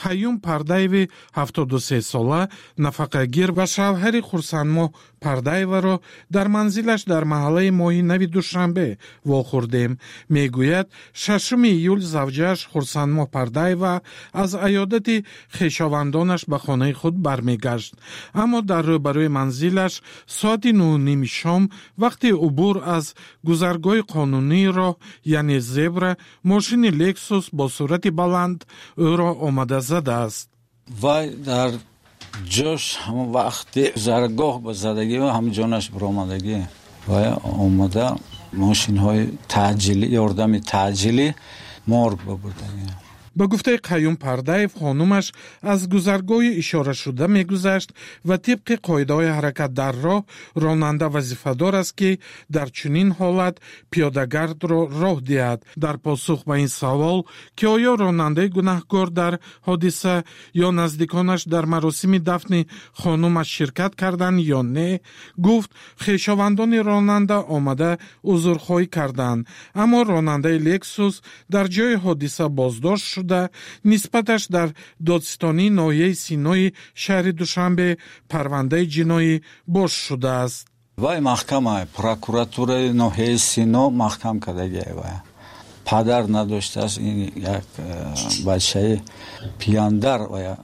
Қаюм Пардаеви 73 сола нафақагир ва шавҳари Хурсанмоҳ Пардаеваро дар манзилаш дар маҳаллаи моҳи нави Душанбе вохӯрдем. Мегӯяд 6 июл завҷааш Хурсанмоҳ Пардаева аз аёдати хешовандонаш ба хонаи худ бармегашт. аммо дар рӯбарӯи манзилаш соати 9:30 шом вақти убур аз гузаргоҳи қонунии роҳ яъне зебра мошини Lexus бо сурати баланд ӯро омада задааст. вай дар ҷош ҳамон вақти заргоҳ ба задагӣ ва ҳамҷонаш баромадагӣ вай омада мошинҳои таъҷилӣ ёрдами таъҷилӣ морг бабурдагӣ. ба гуфтаи Қаюм Пардаев хонумаш аз гузаргоҳи ишорашуда мегузашт ва тибқи қоидаҳои ҳаракат дар роҳ ронанда вазифадор аст ки дар чунин ҳолат пиёдагардро роҳ диҳад. дар посух ба ин савол ки оё ронандаи гунаҳкор дар ҳодиса ё наздиконаш дар маросими дафни хонумаш ширкат карданд ё не, гуфт хешовандони ронанда омада узрхоҳӣ карданд, аммо ронандаи Lexus дар ҷои ҳодиса боздошт шуд нисбаташ дар додстонии ноҳияи Синои шаҳри Душанбе парвандаи ҷиноӣ бош шудааст. вай маҳкамаи прокуратураи ноҳияи Сино маҳкам кардагия вай падар надоштааст ин як бачаи пияндар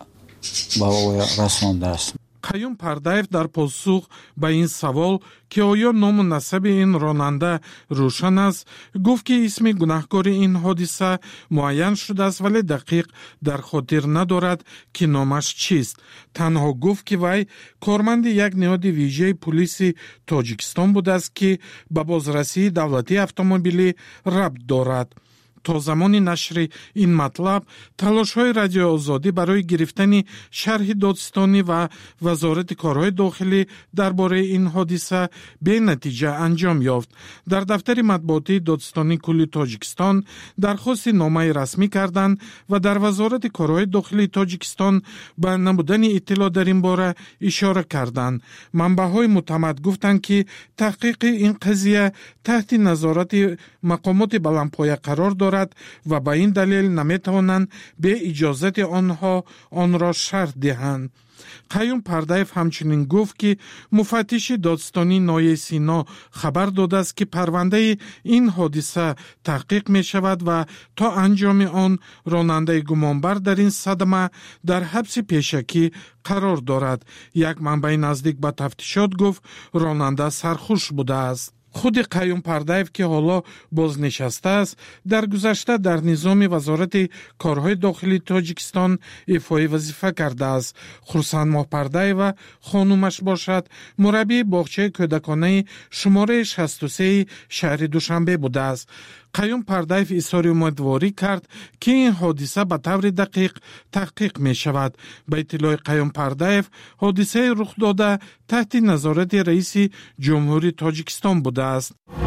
ба оя расондааст. Қаюм Пардаев дар посух ба ин савол ки оё ному насаби ин ронанда рӯшан аст, гуфт ки исми гунаҳкори ин ҳодиса муайян шудааст, вале дақиқ дар хотир надорад ки номаш чист. танҳо гуфт ки вай корманди як ниҳоди виҷаи пулиси Тоҷикистон будааст ки ба бозрасии давлатии автомобилӣ рабт дорад. то замони нашри ин матлаб талошҳои радиои озодӣ барои гирифтани шарҳи додистонӣ ва вазорати корҳои дохилӣ дар бораи ин ҳодиса бенатиҷа анҷом ёфт. дар дафтари матбуотии додистони кулли Тоҷикистон дархости номаи расмӣ карданд ва дар вазорати корҳои дохилии Тоҷикистон ба набудани иттилоъ дар ин бора ишора карданд. манбаъҳои муътамад гуфтанд ки таҳқиқи ин қазия таҳти назорати мақомоти баландпоя қарор дорад ва ба ин далел наметавонанд бе иҷозати онҳо онро шарҳ диҳанд. Қаюм Пардаев ҳамчунин гуфт ки муфаттиши додистони ноҳияи Сино хабар додааст ки парвандаи ин ҳодиса таҳқиқ мешавад ва то анҷоми он ронандаи гумонбар дар ин садама дар ҳабси пешакӣ қарор дорад. як манбаи наздик ба тафтишот гуфт ронанда сархуш будааст. худи Қаюм Пардаев ки ҳоло бознишастааст, дар гузашта дар низоми вазорати корҳои дохилии Тоҷикистон ифои вазифа кардааст. Хурсанмоҳ Пардаева хонумаш бошад мураббии боғчаи кӯдаконаи шумораи 63 шаҳри Душанбе будааст. Қаюм Пардаев изҳори умедворӣ кард ки ин ҳодиса ба таври дақиқ таҳқиқ мешавад. ба иттилои Қаюм Пардаев ҳодисаи рухдода таҳти назорати раиси ҷумҳури Тоҷикистон будааст.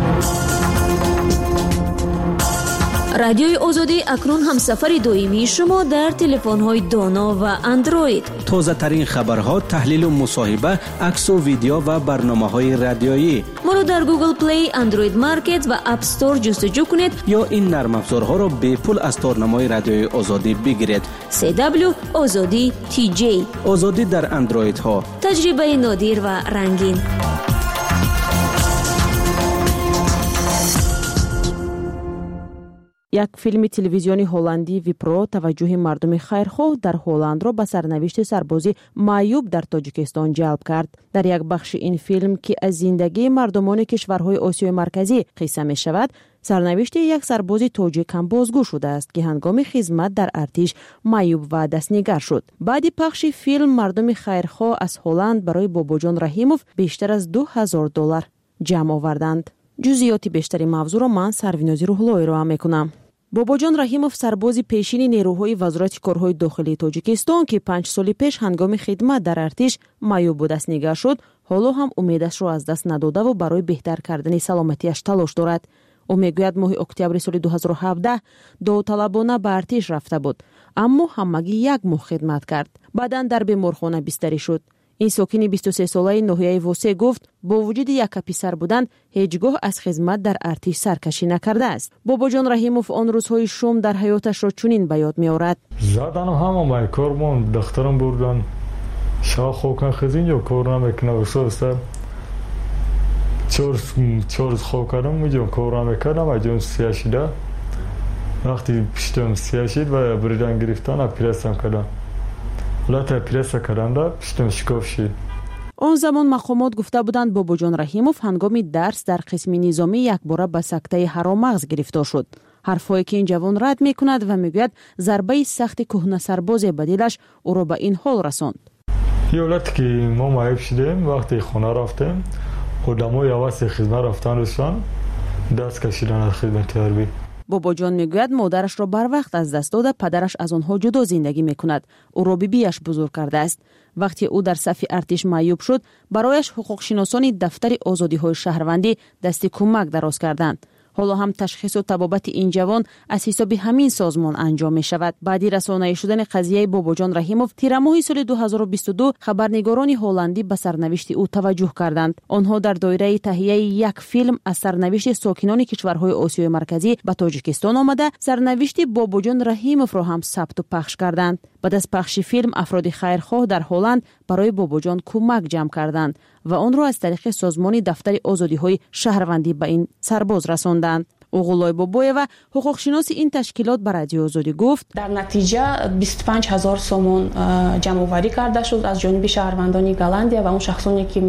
радиои озодӣ акнун ҳамсафари доимии шумо дар телефонҳои доно ва андроид. тозатарин хабарҳо, таҳлилу мусоҳиба, аксу видео ва барномаҳои радиоӣ. моро дар Google Play, Android Market ва App Store ҷустуҷӯ кунед ё ин нармафзорҳоро бепул аз торнамои радиои озодӣ бигиред. CW Озодӣ TJ. озодӣ дар андроидҳо. таҷрибаи нодир ва рангин. як филми телевизиони ҳолландии Випро таваҷҷӯҳи мардуми хайрхоҳ дар Ҳолландро ба сарнавишти сарбози маъюб дар Тоҷикистон ҷалб кард. дар як бахши ин филм ки аз зиндагии мардумони кишварҳои Осиёи марказӣ қисса мешавад, сарнавишти як сарбози тоҷик ҳам бозгӯ шудааст ки ҳангоми хизмат дар артиш маъюб ва дастнигар шуд. баъди пахши филм мардуми хайрхоҳ аз Ҳолланд барои Бобоҷон Раҳимов бештар аз $2000 ҷамъ оварданд. ҷузъиёти бештари мавзӯъро ман Сарвинози Рӯҳлоӣ роҳа мекунам. Бобоҷон Раҳимов сарбози пешини нерӯҳои вазорати корҳои дохилии Тоҷикистон ки 5 соли пеш ҳангоми хидмат дар артиш маъюб дастнигар шуд, ҳоло ҳам умедашро аз даст надодаву барои беҳтар кардани саломатиаш талош дорад. ӯ мегӯяд моҳи октябри соли 2017 довталабона ба артиш рафта буд, аммо ҳамагӣ 1 моҳ хидмат кард. баъдан дар беморхона бистарӣ шуд. این ساکن 23 ساله ناحیه وسه گفت با وجود یک پسر بودن هیچگاه از خدمت در ارتش سرکشی نکرده است. بابا جان رحیموف آن روزهای شوم در حیاتش را چنین به یاد می‌آورد. زدن همه کارمون دخترم بردن شاه خوکن خزین یا کار نمیکنه و سوسته چورز خوکرم میجون کار نمیکنم و جون سیاشیده وقتی پشتم سیاشید و بریدن گرفتن پرسم کردن لاته پرسه کردن دا پشتم شکاف شید. آن زمان مقامات گفته بودند بابا جان رحیموف هنگام درس در قسم نظامی یک بار به سکته هرامغز گرفتار شد. حرفایی که این جوان رد میکند و میگوید ضربه سخت کهنه سرباز به دلش او را به این حال رساند. یولت که ما معیب شدیم وقتی خونه رفتیم خودمو یواز خدمت رفتن روشان دست کشیدن از خدمت حربی. بابا جان میگوید مادرش را بر وقت از دست داده پدرش از آنها جدا زندگی میکند. او را بیبیش بزرگ کرده است. وقتی او در صف ارتش معیوب شد برایش حقوق شناسان دفتر آزادی های شهروندی دست کمک دراز کردند. حالا هم تشخیص و طبابت این جوان از حساب همین سازمان انجام می شود. بعدی رسانه‌ای شدن قضیه بابا جان رحیموف تیر ماه سال 2022 خبرنگاران هلندی به سرنوشت او توجه کردند. آنها در دایره تهیه یک فیلم از سرنوشت ساکنان کشورهای آسیای مرکزی به تاجیکستان آمده سرنوشت بابا جان رحیموف را هم ثبت و پخش کردند. بعد از پخش فیلم افراد خیرخواه در هلند برای بابا جان کمک جمع کردند و آن را از طریق سازمان دفتر آزادی‌های شهروندی به این سرباز رساندند. اوغلای بابایوا حقوق شناس این تشکیلات بر رادیو آزادی گفت در نتیجه 25000 سومون جمع آوری کرده شد از جانب شهروندان گلندیا و اون شخصانی که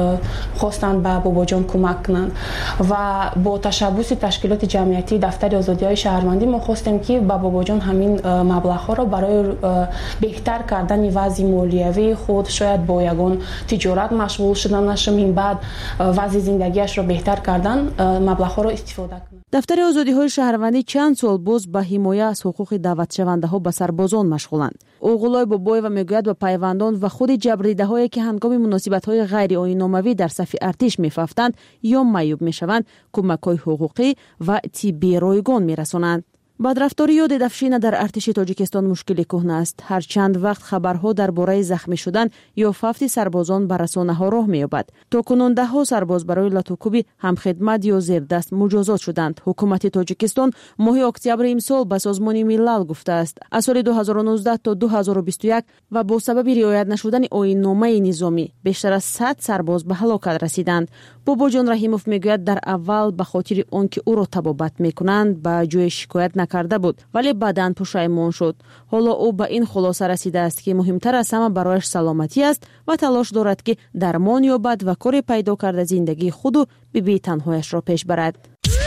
خواستند به بابا جان کمک کنند و با تشبث تشکیلات جمعیتی دفتر آزادی‌های شهروندی ما خواستیم که به بابا جان همین مبلغ‌ها را برای بهتر کردن وضع مالیوی خود شاید با یگان تجارت مشغول شدنش این بعد وضع زندگیش را بهتر کردن مبلغ‌ها را استفاده کنند. دفتر آزادی‌های شهروندی چند سال باز به حمایت از حقوق دعوت شونده‌ها به سربازان مشغولند. اوغلای بابایوا میگوید به پیوندان و خود جبریده‌هایی که هنگام مناسبت‌های غیر آیین‌ناموی در صف ارتش می‌فافتند یا معیوب می‌شوند کمک‌های حقوقی و طبی رایگان می‌رسانند. بدرفتاری یا ددفشین در ارتش تاجیکستان مشکل کهنه است. هر چند وقت خبرها درباره زخمی شدن یا فوت سربازان بر رسانه‌ها راه می‌یابد. تاکنون ده‌ها سرباز برای لطوکوبی همخدمت یا زیردست مجازات شدند. حکومت تاجیکستان ماه اکتبر امسال به سازمان ملل گفته است از سال 2019 تا 2021 و با سبب رعایت نشدن آیین‌نامه نظامی بیشتر از 100 سرباز به هلاکت رسیدند. بابا جان رحیموف میگوید در اول به خاطر آنکه او را طبابت میکنند به جای شکایت کرده بود ولی بعداً پشیمان شد. حالا او به این خلاصه رسیده است که مهمتر از همه برایش سلامتی است و تلاش دارد که درمان یابد و کاری پیدا کرده زندگی خود و بی تنهایش را پیش برد.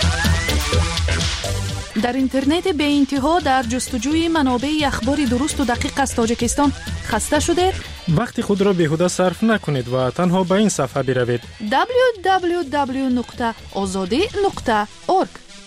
در اینترنت به انتها در جستجوی منابع اخبار درست و دقیق از تاجیکستان خسته شده؟ وقتی خود را بیهوده صرف نکنید و تنها به این صفحه بروید www.azadi.org.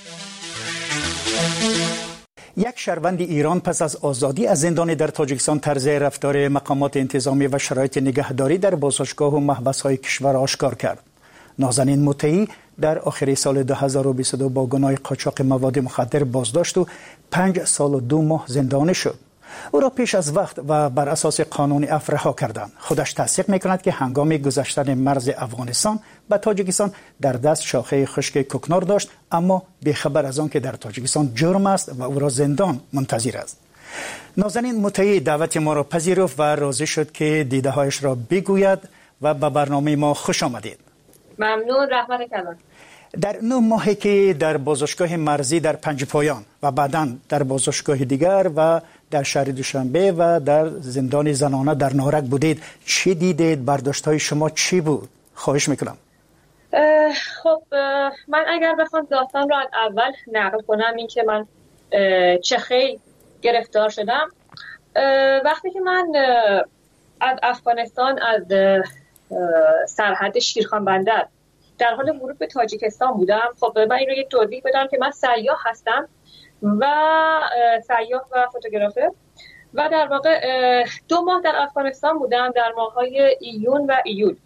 یک شهروند ایران پس از آزادی از زندان در تاجیکستان طرز رفتار مقامات انتظامی و شرایط نگهداری در بازداشتگاه و محبس‌های کشور آشکار کرد. نازنین مطیعی در آخر سال 2022 با گناه قاچاق مواد مخدر بازداشت و 5 سال و 2 ماه زندانی شد. او را پیش از وقت و بر اساس قانون عفو رها کردند. خودش تصدیق می‌کند که هنگام گذشتن مرز افغانستان به تاجیکستان در دست شاخه خشک کوکنار داشت اما بی‌خبر از آن که در تاجیکستان جرم است و او را زندان منتظر است. نازنین مطیعی دعوت ما را پذیرفت و راضی شد که دیده‌هایش را بگوید و به برنامه ما خوش آمدید. ممنون. رحمت کلان. در 9 ماهی که در بازداشتگاه مرزی در پنجپایان و بعداً در بازداشتگاه دیگر و در شهر دوشنبه و در زندان زنانه در نارک بودید، چی دیدید؟ برداشت‌های شما چی بود؟ خواهش میکنم. خب من اگر بخوام داستان را از اول نقل کنم این که من چه خیلی گرفتار شدم وقتی که من از افغانستان از سرحد شیرخان بندر در حال ورود به تاجیکستان بودم. خب من این رو یک توضیح بدم که من سیاح هستم و سیاح و فوتوگرافر و در واقع 2 ماه در افغانستان بودم در ماه‌های ایون و ایول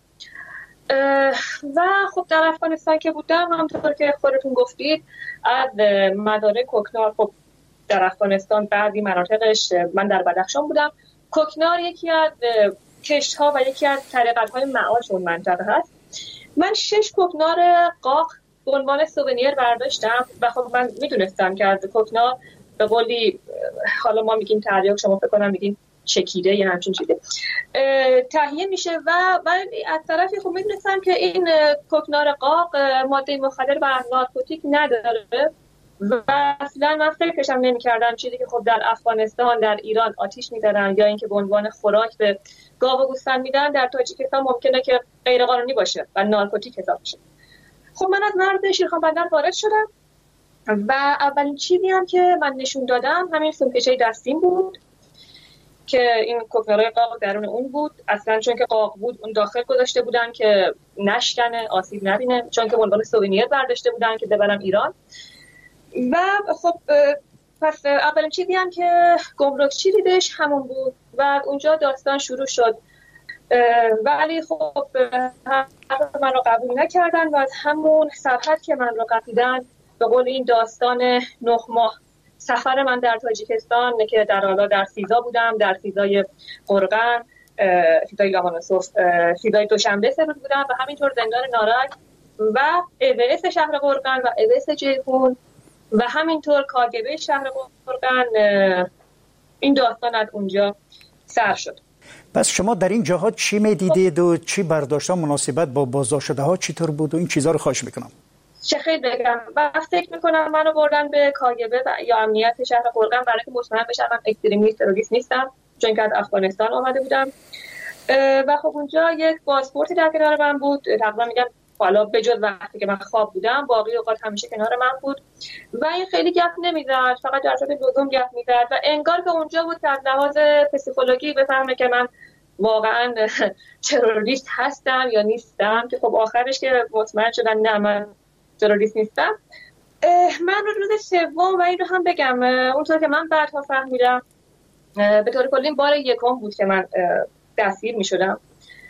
و خب در افغانستان که بودم همونطور که خودتون گفتید از مزارع کوکنار، خب در افغانستان بعضی مناطقش من در بدخشان بودم. کوکنار یکی از کشت‌ها و یکی از طریقت‌های معاش اون منطقه هست. من 6 کوکنار قاق به عنوان سوونیر برداشتم و خب من میدونستم که از کوکنار به قولی حالا ما میگیم تریاک، شما فکر کنم میگین چکیده یا همچین چیزی تهیه میشه و از طرفی خب میدونستم که این کوکنار قاق ماده مخدر و نارکوتیک نداره و اصلا من فکرشم نمی‌کردم چیزی که خب در افغانستان، در ایران آتیش می‌زدن یا اینکه به عنوان خوراک به گاو و گوسفند میدن، در تاجیکستان ممکنه که غیر قانونی باشه و نارکوتیک حساب بشه. خب من از مرز شیرخان بندر وارد شدم و اولین چیزی هم که من نشون دادم همین سمکشه دستیم بود که این کوکنارای قاق درون اون بود. اصلا چون که قاق بود اون داخل گذاشته بودن که نشکنه، آسیب نبینه، چون که به عنوان سوونیر برداشته بودن که ببرم ایران. و خب پس اولین چیزی هم که گمرکچی دیدش همون بود و اونجا داستان شروع شد. ولی خب من رو قبول نکردن و از همون سرحد که من رو قپیدن به قول این داستان 9 ماه سفر من در تاجیکستان که در سیزا بودم، در سیزای قرغن، سیزای لاهانوسوف، سیزای دوشنبه سپر بودم و همینطور زندان نارک و اوس شهر قرغن و اوس جیهون و همینطور کاگبه شهر قرغن. این داستان از اونجا سر شد. پس شما در این جاها چی میدیدید و چی برداشت مناسبت با بازداشت شده ها چطور بود و این چیزها رو خواهش میکنم؟ چه خیلی بگم و فکر میکنم منو بردن به کاگبه یا امنیت شهر قرغن برای که مطمئن بشم من اکستریمیست تروریست نیستم، چون که از افغانستان آمده بودم. و خب اونجا یک پاسپورتی در کنار من بود، تقریبا میگم حالا به جز وقتی که من خواب بودم باقی اوقات همیشه کنار من بود و این خیلی گپ نمیزد، فقط در صورت لزوم گپ میزد و انگار که اونجا بود که از لحاظ پسیکولوژی بفهمه که من واقعا تروریست هستم یا نیستم، که خب آخرش که مطمئن شدن نه من تروریست نیستم. من روز سوم و این رو هم بگم اونطور که من بعدها فهمیدم به طور کلی بار یکم بود که من دستگیر میشدم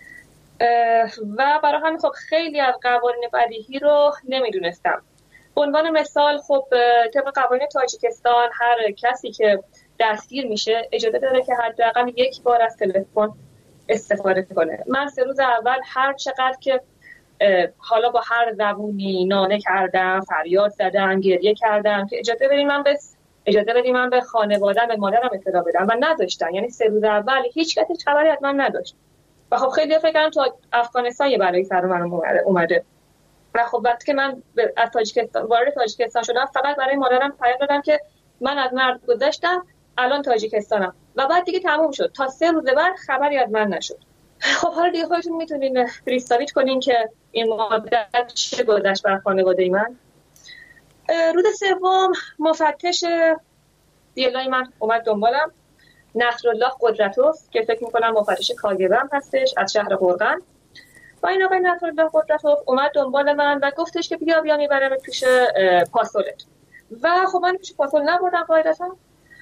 و برای همین خب خیلی از قوانین بدیهی رو نمیدونستم. به عنوان مثال خب طبق قوانین تاجیکستان هر کسی که دستگیر میشه اجازه داره که حداقل یک بار از تلفن استفاده کنه. من 3 روز اول هر چقدر که حالا با هر زبونی ناله کردم، فریاد زدم، گریه کردم که اجازه بدید من به خانواده‌ام، به مادرم اطلاع بدم و نذاشتن. یعنی 3 روز اول هیچ کسی خبری از من نداشت و خب خیلی فکر کردن تو افغانستان یه بلایی سر من اومده و خب وقتی که من از تاجیکستان وارد تاجیکستان شدم فقط برای مادرم پیام دادم که من از مرز گذشتم، الان تاجیکستانم و بعد دیگه تموم شد. تا 3 روز بعد خبری از من نشد. خب حالا دیگه خودتون میتونین پریستاویت کنین که این مدت چه گذشت بر خانواده من. روز سوم مفتش دیلای من اومد دنبالم، نصرالله قدرتوف که فکر میکنم مفتش کاگبه هم هستش از شهر قرغن و این آقای نصرالله قدرتوف اومد دنبال من و گفتش که بیا میبرم پیش پاسولت و خب من پیش پاسول نبردم قاعدتا.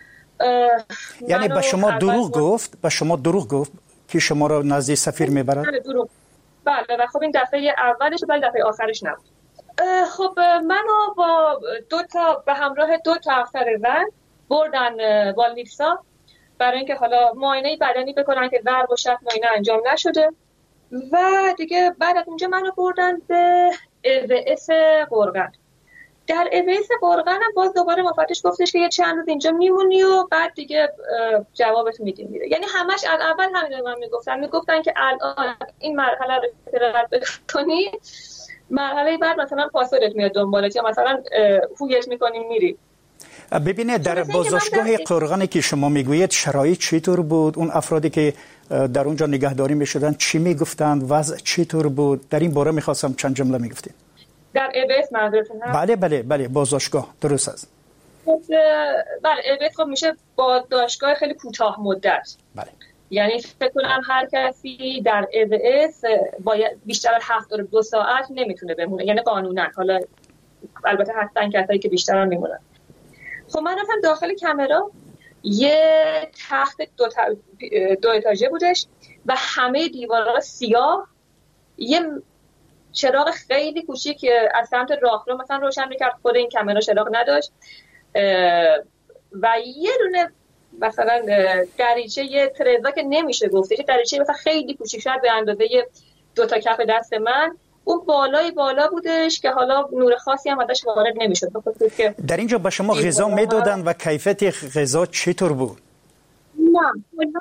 یعنی به شما دروغ گفت که شما رو نزد سفیر میبرد؟ بله و خب این دفعه اولش ولی دفعه آخرش نبود. خب منو با به همراه 2 افسر زن بردن والنیتسا برای اینکه حالا معاینه بدنی بکنن که ضرب و شتم معاینه انجام نشده و دیگه بعد از اونجا منو بردن به اوس قرغن. در اوس قرغن هم باز دوباره مفتش گفتش که یه چند روز اینجا میمونی و بعد دیگه جوابت میدیم میره. یعنی همش از اول همین من میگفتن که الان این مرحله رو رد بکنی، مرحله بعد مثلا پاسولت میاد دنبالت یا مثلا هویت میکنی میری. ببینید در بازداشتگاه قرغنی که شما میگویید شرایط چطور بود؟ اون افرادی که در اونجا نگهداری میشدن چی میگفتند؟ وضع چطور بود؟ در این باره میخواستم چند جمله میگفتید. در اوس منظورتون هست؟ بله بازداشتگاه درست است. بله اوس خب میشه بازداشتگاه خیلی کوتاه مدت. بله. یعنی فکر کنم هر کسی در اوس باید بیشتر از 72 ساعت نمیتونه بمونه، یعنی قانونا. حالا البته هستن کسایی که بیشتر هم میمونن. خب من رفتم داخل کامرا، یه تخت 2 اتاژه بودش و همه دیوارها سیاه، یه چراغ خیلی کوچیک که از سمت راهرو مثلا روشن میکرد، خود این کامرا چراغ نداشت و یه دونه مثلا دریچه یه ترزا که نمیشه گفته، چه دریچه مثلا خیلی کوچیک، شاید به اندازه 2 تا کف دست من، اون بالا بودش که حالا نور خاصی هم ازش وارد نمیشد. در اینجا به شما غذا میدادن و کیفیت غذا چطور بود؟ نه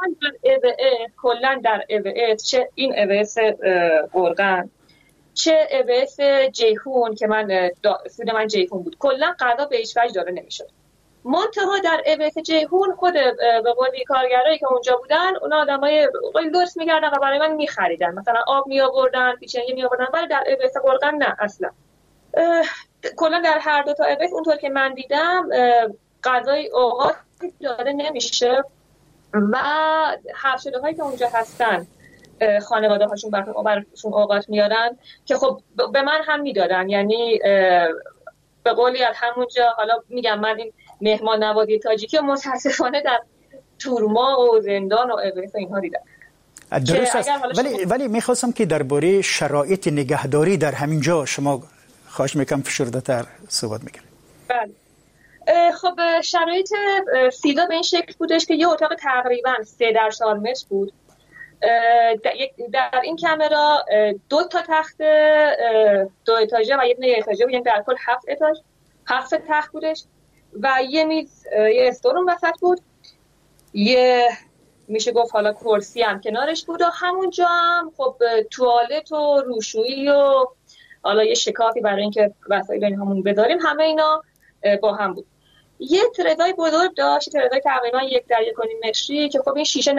کلا در EVS، چه این EVS گرگان چه EVS جیهون که من سود من جیهون بود، کلا غذا به هیچ وجه داده نمیشد. منتها در EVS جیهون خود به قولی کارگرایی که اونجا بودن، اونا آدمای خیلی درست می‌کردن و برای من می‌خریدن، مثلا آب می‌آوردن، پیچنگی می‌آوردن، ولی در EVS گرگان نه اصلا. کلا در هر دو تا EVS اونطور که من دیدم غذای اوقات داده نمیشه و حبس شده هایی که اونجا هستن خانواده هاشون براشون اوقات میارن که خب به من هم میدادن، یعنی به قولی از همونجا، حالا میگم من این مهمان نوازی تاجیکی و متاسفانه در تورما و زندان و EVS اینها دیدم. درست است، ولی میخواستم که درباره شرایط نگهداری در همین جا شما خواهش میکنم فشرده‌تر صحبت میکنید. بله خب شرایط سیدا به این شکل بودش که یه اتاق تقریبا 3 در 4 متر بود. در این کامرا 2 تا تخت 2 اتاژه و یه اتاژه بود، یعنی در کل 7 تخت بودش و یه میز، یه استور اون وسط بود، یه میشه گفت حالا کرسی هم کنارش بود و همونجا هم خب توالت و روشویی و حالا یه شکافی برای اینکه وسایل اینهامون بذاریم، همه اینا با هم بود. یه ترزای بزرگ داشت، ترزای تقریبا 1 در 1.5 متری که خب این شیشه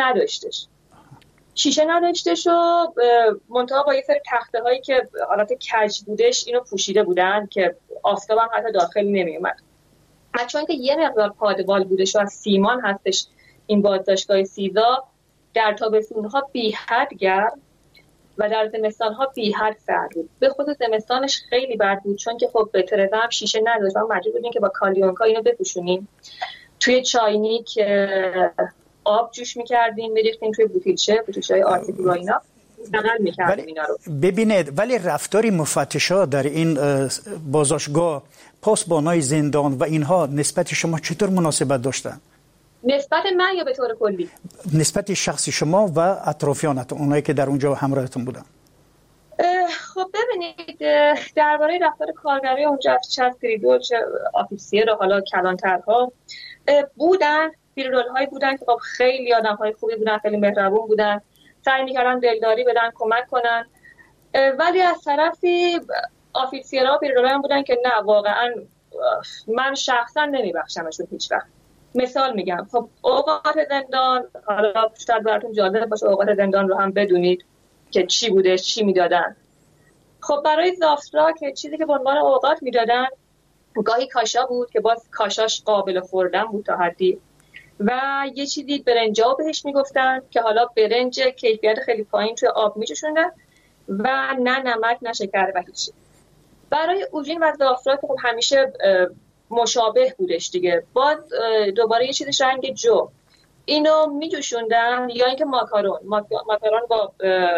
نداشتش و منتها با یه سری تخته هایی که حالت کج بودش اینو پوشیده بودن که آفتاب هم حتی داخل نمی اومد. چون که یه مقدار پادوال بودش و از سیمان هستش این بازداشتگاه سیدا، در تابستون‌ها بی حد گرم و در زمستان‌ها بی حد سرد بود. به خصوص زمستانش خیلی بد بود چون که خب ترزا هم شیشه نداشت و مجبور بودیم که با کالیونکا اینو بپوشونیم. توی چاینیک آب جوش می‌کردیم، می‌ریختیم توی بوتیلچه‌های آرتیفی و اینا استعمال می‌کردیم اینا رو. ببینید ولی رفتار مفتشا در این بازداشتگاه، پاسبانای زندان و اینها نسبت شما چطور مناسبت داشتن؟ نسبت من یا به طور کلی؟ نسبت شخصی شما و اطرافیانتون، اونایی که در اونجا همراهتون بودن. خب ببینید درباره رفتار کارگرای اونجا، چه پریدول چه آفیسیر و حالا کلانترها بودن، پریدول هایی بودن که خب خیلی آدم های خوبی بودن، خیلی مهربون بودن، سعی میکردن دلداری بدن، کمک کنن، ولی از طرفی آفیسیرها و پریدول هم بودن که نه واقعا من شخصا نمیبخشمشون هیچ وقت. مثال میگم، خب اوقات زندان، حالا شاید براتون جالب باشه اوقات زندان رو هم بدونید که چی بوده، چی میدادن. خب برای زافترا که چیزی که به عنوان اوقات میدادن گاهی کاشا بود که باز کاشاش قابل خوردن بود تا حدی، و یه چیزی برنجا بهش میگفتن که حالا برنج کیفیت خیلی پایین توی آب میچشوندن و نه نمک نه شکر و هیچ. برای اوژین و زافترا که خب همیشه مشابه بودش دیگه، باز دوباره یه چیزش رنگ جو، اینو میجوشوندن، یا اینکه ماکارون با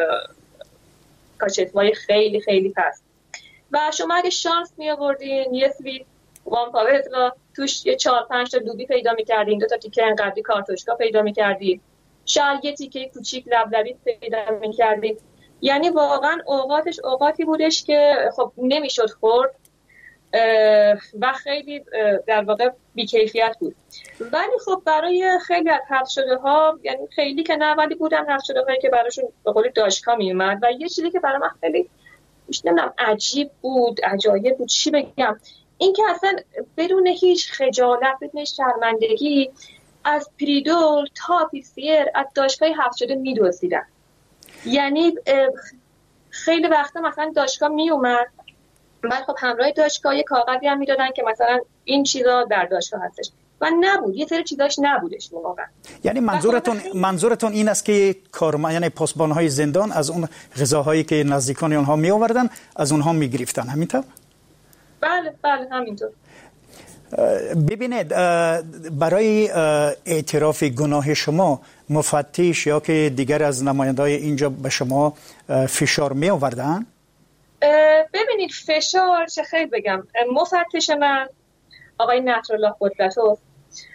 کاچتوای خیلی خیلی پست. و شما اگه شانس می آوردین یه سویت وان پاوتلا توش یه 4-5 تا دوبی پیدا می‌کردین، 2 تا تیکه انقدری کارتوشکا پیدا می‌کردین، شاید یه تیکه کوچیک لبلبی پیدا می‌کردین. یعنی واقعا اوقاتش اوقاتی بودش که خب نمیشد خورد و خیلی در واقع بی‌کیفیت بود. ولی خب برای خیلی از حبس شده ها، یعنی خیلی که نه ولی بودن حبس شده هایی که براشون به قول داشکا میومد، و یه چیزی که برای من خیلی نمیدونم عجیب بود، عجایب بود، چی بگم، این که اصلا بدون هیچ خجالت، بدون هیچ شرمندگی از پریدول تا آفیسیر از داشکای حبس شده میدوزیدن. یعنی خیلی وقتا مثلا داشکا میومد، بعد خب همراه داشکا یه کاغذی هم میدادن که مثلا این چیزا در داشکا هستش و نبود، یه سری چیزاش نبودش واقعا. یعنی منظورتون این است که کارمند، یعنی پاسبان‌های زندان از اون غذاهایی که نزدیکان اونها می آوردن از اونها میگرفتن، همینطور؟ بله همینطور. ببینید برای اعتراف گناه شما مفتش یا که دیگر از نماینده‌های اینجا به شما فشار می آوردن؟ ببینید فشار چه خیلی بگم، مفتش من آقای نصرالله قدرتوف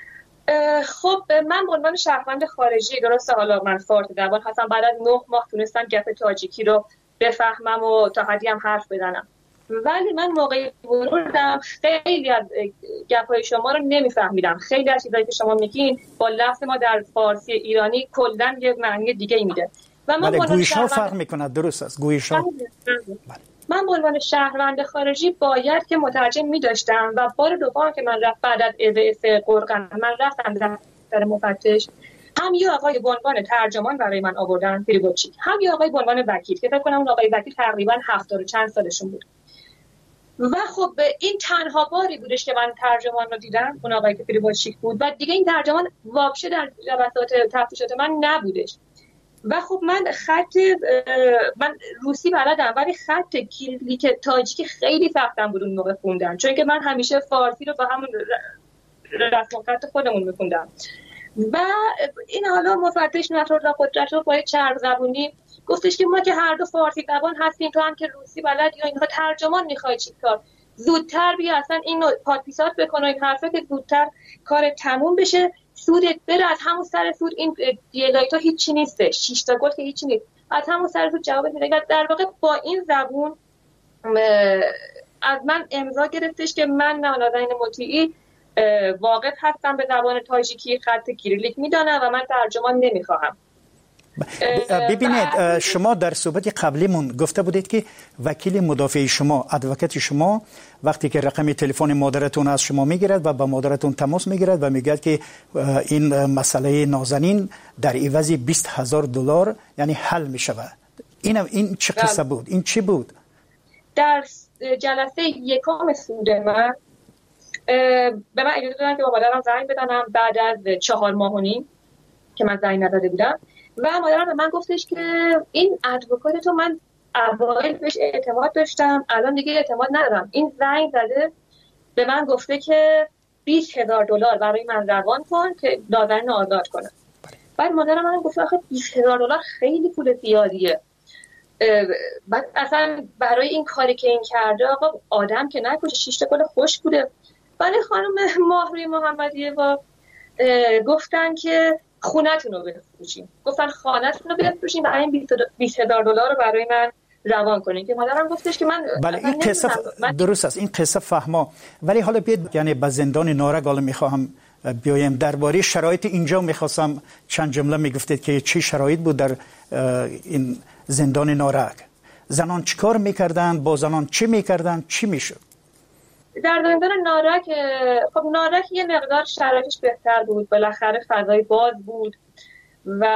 خب من به عنوان شهروند خارجی، درسته حالا من فارسی زبان هستم، بعد از 9 ماه تونستم گپ تاجیکی رو بفهمم و تا حدی هم حرف بزنم، ولی من موقعی ورودم خیلی از گپ‌های شما رو نمیفهمیدم. خیلی از چیزایی که شما میگین با لفظ ما در فارسی ایرانی کلاً یه معنی دیگه ای میده و من گویش‌ها فرق میکنه. درست است گویش‌ها. من به عنوان شهروند خارجی باید که مترجم می‌داشتم و بار دوم که من بعد از اذاعه قرقن من رفتم دفتر مفتش، هم یه آقای به عنوان ترجمان برای من آوردن پریبوچی، هم یه آقای به عنوان وکیل که فکر کنم اون آقای وکیل تقریبا 70 و چند سالشون بود. و خب این تنها باری بودش که من ترجمان رو دیدم، اون آقای که پریبوچی بود و دیگه این ترجمان واقعا در جلسات تفتیشات من نبودش. و خب من روسی بلدم ولی خط کیریلیک تاجیکی خیلی سختم بود اون موقع خوندن، چون که من همیشه فارسی رو با همون رسم خط خودمون میخوندم. و این حالا مفتش نصرالله قدرتو با چرب زبونی گفتش که ما که هر دو فارسی زبان هستیم، تو هم که روسی بلد یا اینها ترجمان میخوای چیکار، زودتر بیا اصلا اینو پادپیسات بکن و این حرفه که زودتر کار تموم بشه، سودت بره، از همون سر سود این دیلایتو هیچی نیستش، 6 تا گل که هیچی نیست، از همون سر سود جواب میده. در واقع با این زبون از من امضا گرفتش که من نازنین مطیعی واقف هستم به زبان تاجیکی، خط کیریلیک میدانم و من ترجمان نمیخواهم. ببینید شما در صحبت قبلیمون گفته بودید که وکیل مدافع شما، ادوکات شما، وقتی که رقم تلفن مادرتون از شما میگیرد و با مادرتون تماس میگیرد و میگه که این مسئله نازنین در عوض $20,000 یعنی حل میشود، این چه قصه بود؟ این چی بود؟ در جلسه یکم سود من به من اجازه دادن که با مادرم زنگ بزنم بعد از 4 ماه و نیم که من زنگ نداده بودم و مادرم به من گفتش که این ادوکات تو من اوایل بهش اعتماد داشتم، الان دیگه اعتماد ندارم. این زنگ زده به من گفته که $20,000 برای من روان کن که نازنین آزاد کنم. بعد مادرم من گفت آخه $20,000 خیلی پول زیادیه، بعد اصلا برای این کاری که این کرده آقا آدم که نکشه، 6 تا گل خوش بوده. ولی خانم ماهروی محمدیه با گفتن که خونتون رو بفروشین، گفتن خانتون رو بفروشین و این $20,000 رو برای من روان کنین که مادرم گفتش که من بله این قصه درست است، این قصه فهمه. ولی حالا بیاد یعنی به زندان نارک حالا میخواهم بیایم درباره شرایط اینجا میخواستم چند جمله میگفتید که چی شرایط بود در این زندان نارک، زنان چیکار میکردن، با زنان چی میکردن، چی میشد در زندان نارک؟ خب نارک یه مقدار شرایطش بهتر بود، بالاخره فضای باز بود و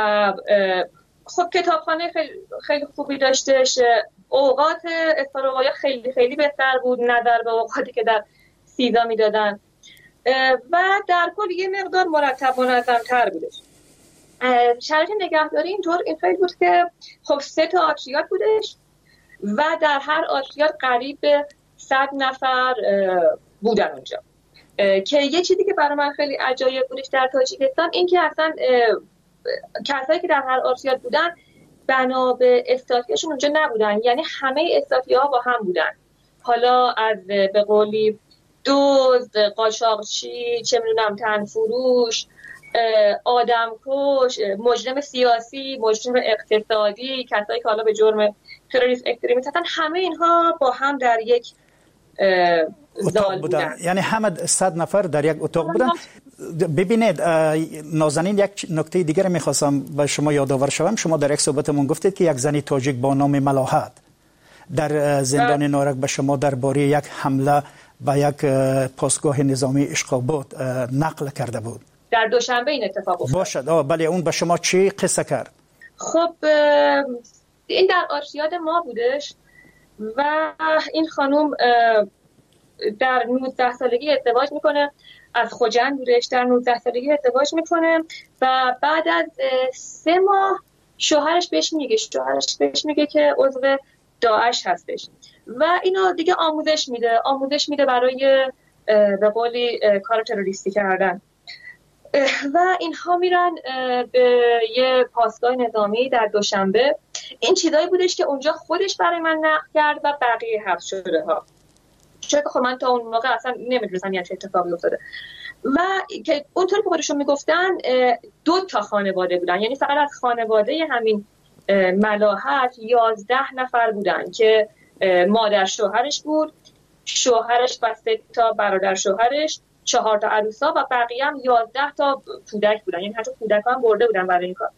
خب کتابخانه خیلی خوبی داشتش، اوقات افطار و غذا خیلی خیلی بهتر بود نظر به اوقاتی که در سیزا میدادن و در کل یه مقدار مرتب و منظم‌تر بودش. شرایط نگهداری این خیلی بود که خب 3 تا آتریات بودش و در هر آتریات قریب به 100 نفر بودن اونجا، که یه چیزی که برای من خیلی عجایب بودش در تاجیکستان این که اصلا کسایی که در هر آتریات بودن بنا به استاتیاشون اونجا نبودن، یعنی همه استاتیاها با هم بودن، حالا از به قولی دزد، قاچاقچی، چه میدونم تنفروش، آدمکش، مجرم سیاسی، مجرم اقتصادی، کسایی که حالا به جرم تروریسم اکستریمیست هستن، همه اینها با هم در یک زال بودن. یعنی همه 100 نفر در یک اتاق بودن. ببینید نازنین، یک نکته دیگر میخواستم به شما یادآور شوم. شما در یک صحبتمون گفتید که یک زنی تاجیک با نام ملاحت در زندان نارک به شما درباره یک حمله به یک پاسگاه نظامی اشقاباد نقل کرده بود. در دوشنبه این اتفاق افتاد. باشد. بله اون به شما چی قصه کرد؟ خب این در آرشیاد ما بودش و این خانوم در 19 سالگی ازدواج میکنه، از خوجند بودش، در 19 سالگی ازدواج میکنه و بعد از 3 ماه شوهرش بهش میگه که عضو داعش هستش و اینو دیگه آموزش میده برای به قولی کار تروریستی کردن و اینها میرن به یه پاسگاه نظامی در دوشنبه. این چیزایی بودش که اونجا خودش برای من نقل کرد و بقیه حبس شده ها، چون خب من تا اون موقع اصلا نمیدونستم یه اتفاقی افتاده و که اونطور که خودشون میگفتن 2 تا خانواده بودن، یعنی فقط از خانواده همین ملاحت 11 نفر بودن که مادر شوهرش بود، شوهرش و 3 تا برادر شوهرش، 4 تا عروسا و بقیه هم 11 تا کودک بودن، یعنی حتی کودکان هم برده بودن برای این کار.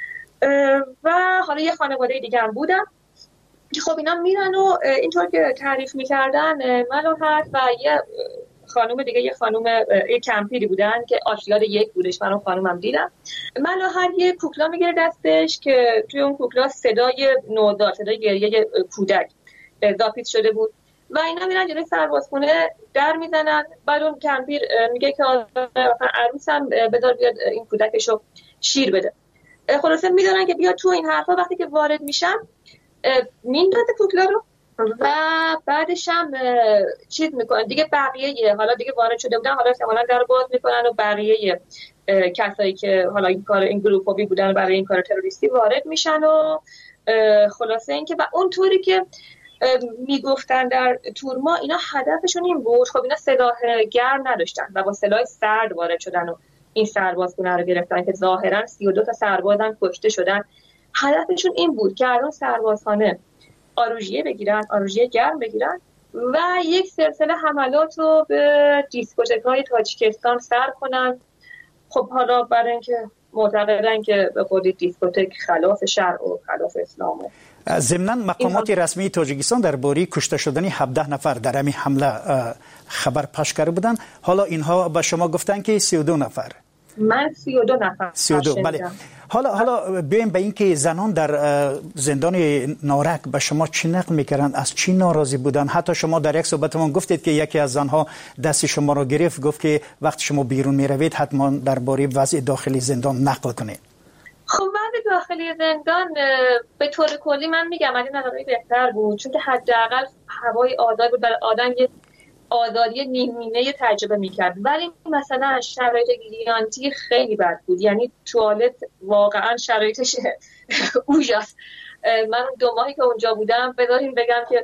و حالا یه خانواده دیگه هم بودن که خب اینا میرن و اینطور که تعریف میکردن ملاحت و یه خانم دیگه، یه خانم کمپیری بودن که آشیار یک بودش، من اون خانومم دیدم. ملاحت یه کوکلا میگیره دستش که توی اون کوکلا صدای نوزاد، صدای گریه کودک ضابط شده بود و اینا میرن جلوی سربازخونه در میزنن. بعد اون کمپیر میگه که عروسم بذار بیاد این کودکشو شیر بده. خلاصه میدونن که بیاد تو این حرفا. وقتی که وارد میشن میندازه کوکلا رو و بعدش هم چیز میکنن دیگه. بقیه حالا دیگه وارد شده بودن، حالا احتمالاً در باز میکنن و بقیه کسایی که حالا این کار این گروهی بودن برای این کار تروریستی وارد میشن و خلاصه این که و اونطوری که میگفتن در تورما اینا هدفشون این بود. خب اینا سلاح گرم نداشتن و با سلاح سرد وارد شدن و این سربازخونه رو گرفتن که ظاهرا 32 تا سربازم کشته شدن. هدفشون این بود که از اون سربازخانه آروژیه بگیرن، آروژیه گرم بگیرن و یک سلسله حملات رو به دیسکوتک‌های تاجیکستان سر کنن. خب حالا برای اینکه معتقدن که به خودی دیسکوتک خلاف شرع و خلاف اسلامه. ضمناً مقامات رسمی تاجیکستان درباره کشته شدن 17 نفر در همین حمله خبر پخش کرده بودند. حالا اینها به شما گفتن که 32 نفر. من 32 نفر. 32 بله. حالا بیایم به این که زنان در زندان نارک به شما چی نقل میکردن، از چی ناراضی بودن؟ حتی شما در یک صحبتتون گفتید که یکی از زنها دست شما رو گرفت، گفت که وقتی شما بیرون میروید حتما درباره وضع داخلی زندان نقل کنید. خب وضع داخلی زندان به طور کلی من میگم از این نظری بهتر بود، چون که حداقل هوای آزاد بود، برای آدم یه آزادی نیمه تجربه میکرد. ولی مثلا شرایط گیلانتی خیلی بد بود، یعنی توالت واقعا شرایطش اوجاست. من 2 ماهی که اونجا بودم بذاریم بگم که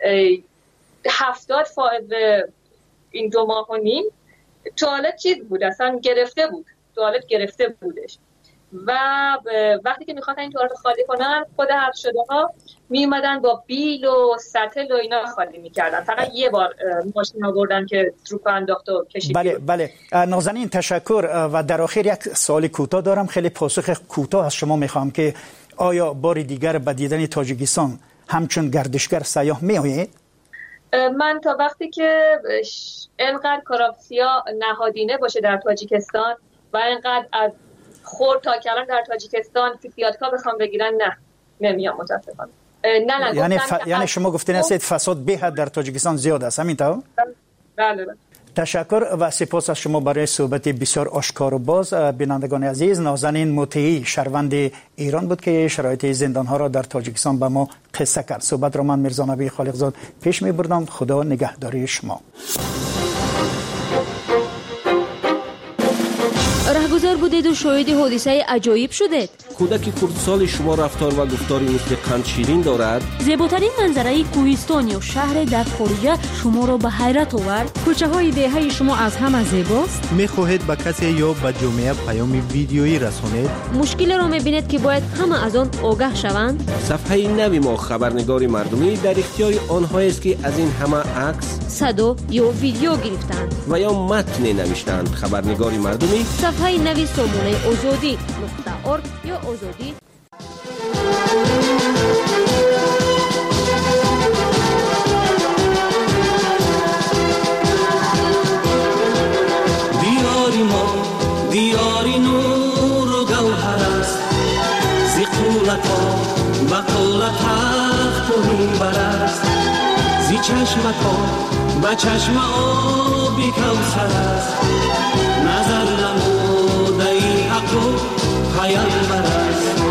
70% این 2 ماه و نیم توالت چیز بود، اصلا گرفته بود، توالت گرفته بودش. و وقتی که میخواستن این توالت خالی کنن خود حبس شده ها میومدن با بیل و سطل و اینا خالی میکردن. فقط یه بار ماشین آوردن که تروپ انداخت و کشید. بله نازنین تشکر. و در آخر یک سوال کوتاه دارم، خیلی پاسخ کوتاه از شما میخوام که آیا بار دیگر به دیدن تاجیکستان همچون گردشگر سیاح میآیید؟ من تا وقتی که اینقدر کراپسیا نهادینه باشه در تاجیکستان و اینقدر از خورد تا کلان در تاجیکستان فیسیاتکا بخوام بگیرن نمیام متاسفانه. یعنی شما گفتین است فساد به حد در تاجیکستان زیاد است، همینطور؟ بله. تشکر و سپاس از شما برای صحبت بسیار آشکار و باز. بینندگان عزیز، نازنین مطیعی شهروند ایران بود که شرایط زندان‌ها را در تاجیکستان به ما قصه کرد. صحبت را من میرزا نبی خالقزاد پیش می‌بردم. خدا نگهداری شما. رهگذر بودید و شاهد حادثه عجایب شدید. کودک کردسال شما رفتار و گفتاری مثل قند شیرین دارد. زیباترین منظره کوهستان یا شهر در خارج شما را به حیرت آورد. کوچه های دهه شما از همه زیباست. میخواهید به کسی یا به جامعه پیام ویدیویی رسانید؟ مشکل را میبینید که باید همه از آن آگاه شوند. صفحه نوی ما خبرنگار مردمی در اختیار آنهایی است که از این همه عکس، صدا یا ویدیو گرفتند و یا متن نوشتند. خبرنگار مردمی، صفحه نوی سامانه آزادی .org یا آزادی. دیاری ما دیاری نور و گوهر است، زی قولت ها و قولت تخت و منبر است، زی چشمت ها و چشم آبی کوثر است، نظر نموده ای حق و پیامبر است.